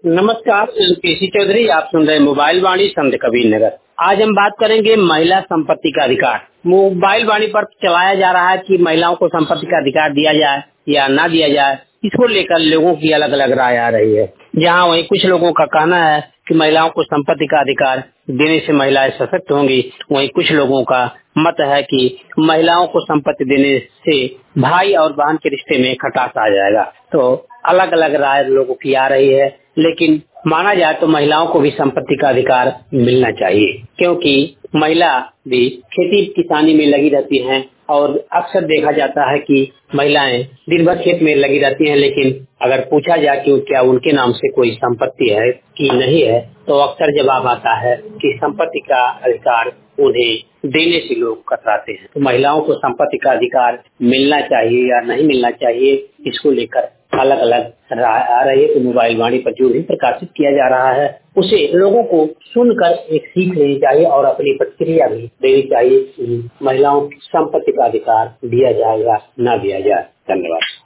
नमस्कार, मैं केसी चौधरी। आप सुन रहे मोबाइल वाणी संत कबीर नगर। आज हम बात करेंगे महिला संपत्ति का अधिकार। मोबाइल वाणी पर चलाया जा रहा है कि महिलाओं को संपत्ति का अधिकार दिया जाए या ना दिया जाए, इसको लेकर लोगों की अलग अलग राय आ रही है। जहां वहीं कुछ लोगों का कहना है कि महिलाओं को संपत्ति का अधिकार देने से महिलाएं सशक्त होंगी, वहीं कुछ लोगों का मत है कि महिलाओं को संपत्ति देने से भाई और बहन के रिश्ते में खटास आ जाएगा। तो अलग अलग राय लोगों की आ रही है, लेकिन माना जाए तो महिलाओं को भी संपत्ति का अधिकार मिलना चाहिए, क्योंकि महिला भी खेती किसानी में लगी रहती हैं और अक्सर देखा जाता है कि महिलाएं दिन भर खेत में लगी रहती हैं, लेकिन अगर पूछा जाए कि क्या उनके नाम से कोई संपत्ति है कि नहीं है, तो अक्सर जवाब आता है कि संपत्ति का अधिकार उन्हें देने से लोग कतराते हैं। तो महिलाओं को संपत्ति का अधिकार मिलना चाहिए या नहीं मिलना चाहिए, इसको लेकर अलग अलग राय आ रही है। तो मोबाइल वाणी पर जो भी प्रकाशित किया जा रहा है उसे लोगों को सुनकर एक सीख लेनी चाहिए और अपनी प्रतिक्रिया भी देनी चाहिए कि महिलाओं की संपत्ति का अधिकार दिया जाएगा ना दिया जाए। धन्यवाद।